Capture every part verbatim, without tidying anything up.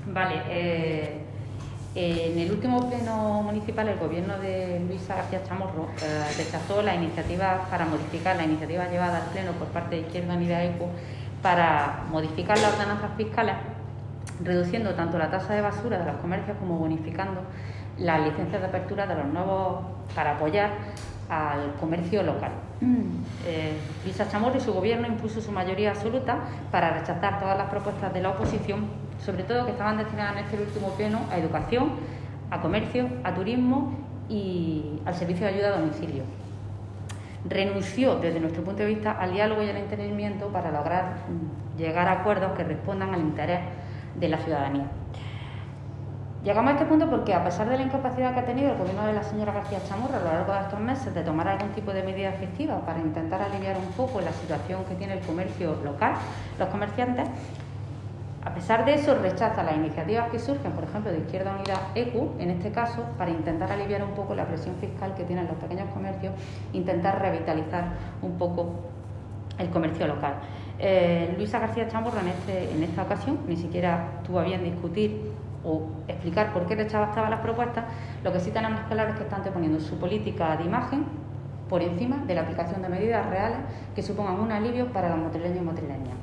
Vale, eh, en el último pleno municipal el gobierno de Luisa García Chamorro eh, rechazó la iniciativa para modificar la iniciativa llevada al pleno por parte de Izquierda Unida E Q para modificar las ordenanzas fiscales, reduciendo tanto la tasa de basura de los comercios como bonificando las licencias de apertura de los nuevos para apoyar al comercio local. Eh, Luisa Chamorro y su gobierno impuso su mayoría absoluta para rechazar todas las propuestas de la oposición, sobre todo que estaban destinadas en este último pleno a educación, a comercio, a turismo y al servicio de ayuda a domicilio. Renunció, desde nuestro punto de vista, al diálogo y al entendimiento para lograr llegar a acuerdos que respondan al interés de la ciudadanía. Llegamos a este punto porque, a pesar de la incapacidad que ha tenido el gobierno de la señora García Chamorro a lo largo de estos meses de tomar algún tipo de medida efectiva para intentar aliviar un poco la situación que tiene el comercio local, los comerciantes, a pesar de eso rechaza las iniciativas que surgen, por ejemplo, de Izquierda Unida E Q, en este caso, para intentar aliviar un poco la presión fiscal que tienen los pequeños comercios, intentar revitalizar un poco el comercio local. Eh, Luisa García Chamorro en, este, en esta ocasión ni siquiera tuvo a bien discutir o explicar por qué rechazaba las propuestas. Lo que sí tenemos claro es que está anteponiendo su política de imagen por encima de la aplicación de medidas reales que supongan un alivio para los motrileños y motrileñas.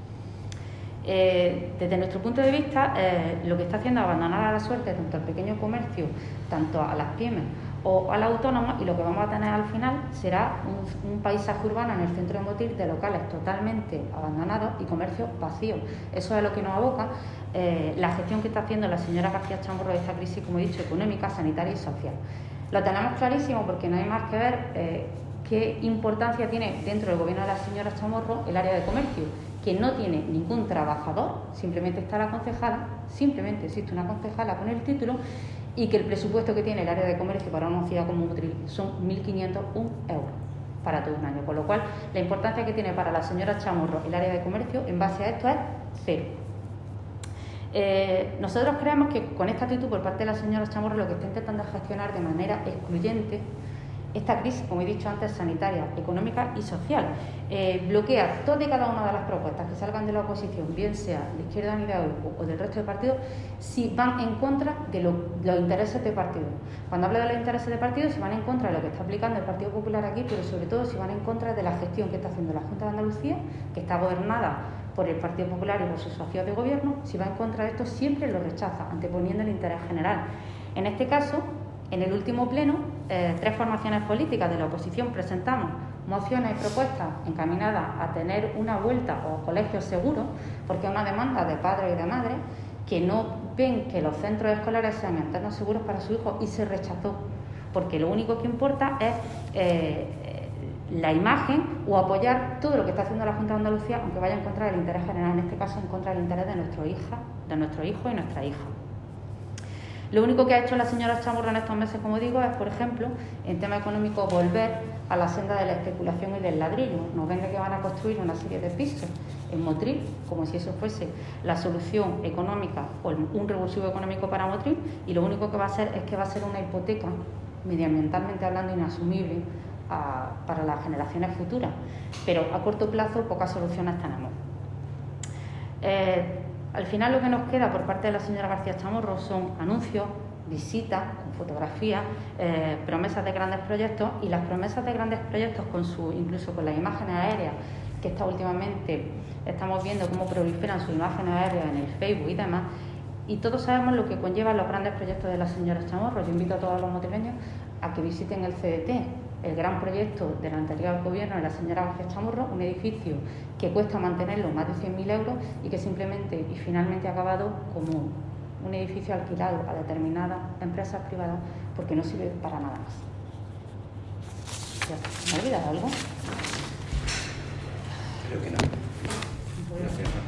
Eh, desde nuestro punto de vista, eh, lo que está haciendo es abandonar a la suerte tanto al pequeño comercio, tanto a las pymes o a la autónoma, y lo que vamos a tener al final será un, un paisaje urbano en el centro de Motril de locales totalmente abandonados y comercios vacíos. Eso es a lo que nos aboca eh, la gestión que está haciendo la señora García Chamorro de esta crisis, como he dicho, económica, sanitaria y social. Lo tenemos clarísimo porque no hay más que ver eh, qué importancia tiene dentro del gobierno de la señora Chamorro el área de comercio, que no tiene ningún trabajador, simplemente está la concejala, simplemente existe una concejala con el título, y que el presupuesto que tiene el área de comercio para una ciudad como Motril son mil quinientos uno euros para todo un año, con lo cual la importancia que tiene para la señora Chamorro el área de comercio en base a esto es cero. Eh, nosotros creemos que con esta actitud por parte de la señora Chamorro lo que está intentando es gestionar de manera excluyente esta crisis, como he dicho antes, sanitaria, económica y social. Eh, bloquea todas y cada una de las propuestas que salgan de la oposición, bien sea de Izquierda Unida o del resto de partidos, si van en contra de, lo, de los intereses de partido. Cuando hablo de los intereses de partido, si van en contra de lo que está aplicando el Partido Popular aquí, pero sobre todo si van en contra de la gestión que está haciendo la Junta de Andalucía, que está gobernada por el Partido Popular y por sus socios de gobierno. Si va en contra de esto, siempre lo rechaza, anteponiendo el interés general. En este caso, en el último pleno, eh, tres formaciones políticas de la oposición presentamos mociones y propuestas encaminadas a tener una vuelta a colegios seguros, porque es una demanda de padres y de madres que no ven que los centros escolares sean entornos seguros para su hijo, y se rechazó, porque lo único que importa es eh, la imagen o apoyar todo lo que está haciendo la Junta de Andalucía, aunque vaya en contra del interés general, en este caso en contra del interés de nuestro hija, de nuestro hijo y nuestra hija. Lo único que ha hecho la señora Chamorro en estos meses, como digo, es, por ejemplo, en tema económico, volver a la senda de la especulación y del ladrillo. Nos vende que van a construir una serie de pisos en Motril, como si eso fuese la solución económica o un revulsivo económico para Motril, y lo único que va a hacer es que va a ser una hipoteca, medioambientalmente hablando, inasumible a, para las generaciones futuras. Pero a corto plazo pocas soluciones tenemos. Eh, Al final lo que nos queda por parte de la señora García Chamorro son anuncios, visitas con fotografías, eh, promesas de grandes proyectos, y las promesas de grandes proyectos con su, incluso con las imágenes aéreas que está últimamente estamos viendo cómo proliferan sus imágenes aéreas en el Facebook y demás, y todos sabemos lo que conllevan los grandes proyectos de la señora Chamorro. Yo invito a todos los motrileños a que visiten el C D T, el gran proyecto del anterior gobierno de la señora García Chamorro, un edificio que cuesta mantenerlo más de cien mil euros y que simplemente y finalmente ha acabado como un edificio alquilado a determinadas empresas privadas porque no sirve para nada más. ¿Me ha olvidado algo? Creo que no. Creo que no.